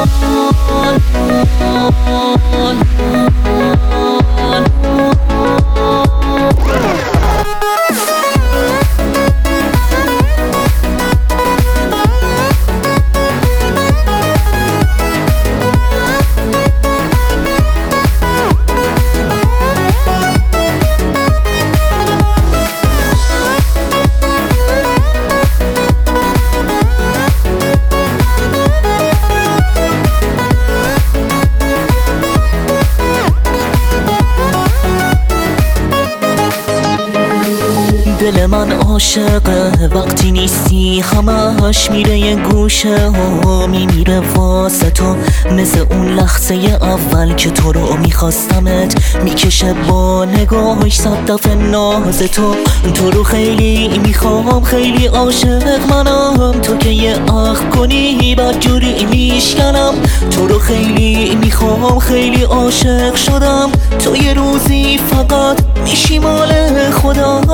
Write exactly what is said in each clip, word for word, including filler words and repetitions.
دل من عاشقه وقتی نیستی، همش میره یه گوشه و میمیره واسه تو، مثل اون لحظه اول که تو رو میخواستمت، میکشه با نگاهش صد دفعه ناز تو. تو رو خیلی میخوام، خیلی عاشق منم، تو که یه عقل کنی بدجوری میشکنم. تو رو خیلی میخوام، خیلی عاشق شدم، تو یه روزی فقط میشی مال خودم.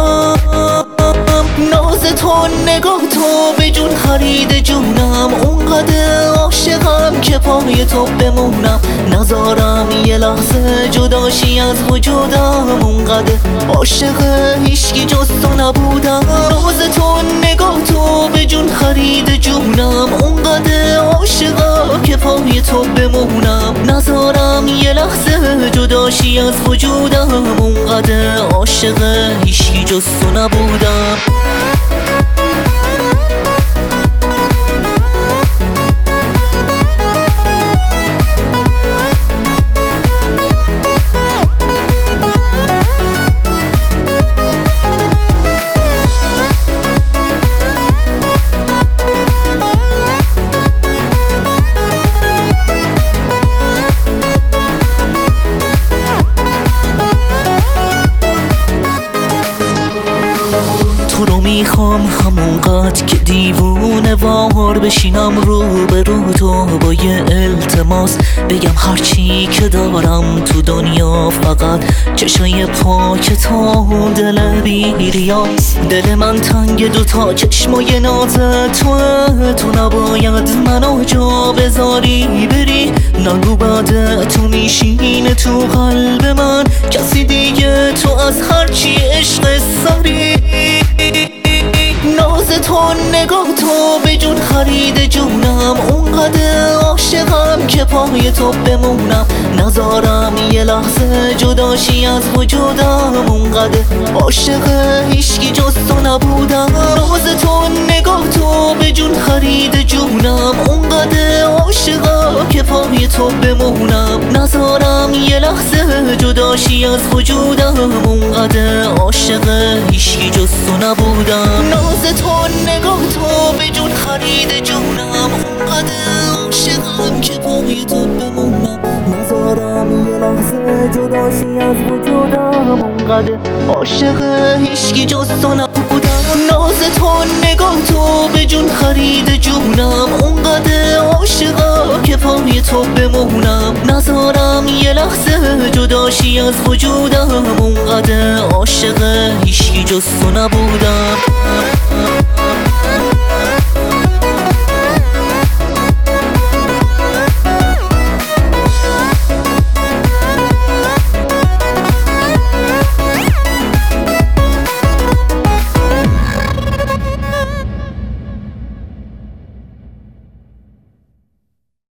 ناز تو، نگاه تو به جون خرید جونم، اونقدر عاشقم که پای تو بمونم. نذارم یه لحظه جداشی از وجودم، اونقدر عاشق هیچکی جز تو نبودم. ناز تو، نگاه تو به جون خرید جونم، اونقدر عاشقم که پای تو بمونم. نذارم یه لحظه جداشی از وجودم، اونقدر عاشق هیچکی جز تو نبودم. تو رو میخوام همونقدر که دیوونه وار بشینم رو به رو تو، با یه التماس بگم هرچی که دارم تو دنیا، فقط چشای پاک تو، دل بیریاس. دل من تنگ دوتا چشمای ناز تو، تو نباید منو جا بذاری بری. نگو بعد تو میشینه تو قلب من کسی دیگه، تو از هرچی عشق سری. ناز تو، نگاه تو به جون خرید جونم، اونقدر عاشقم که پای تو بمونم. نذارم یه لحظه جداشی از وجودم، اونقدر عاشق هیچکی جز تو نبودم. ناز تو، نگاه تو به جون خرید جونم، اونقدر عاشقم که پای تو بمونم. نذارم یه لحظه جداشی از وجودم، اونقدر عاشق هیچکی جز تو نبودم. ناز تو، نگاه تو به جون خرید جونم، اونقدر عاشقم که پای تو بمونم. نذارم یه لحظه جداشی از وجودم، اونقدر عاشق هیچکی جز تو نبودم. ناز تو، نگاه تو به جون خرید جونم، اونقدر عاشقم که پای تو بمونم. نذارم یه لحظه جداشی از وجودم، اونقدر عاشق هیچکی جز تو نبودم.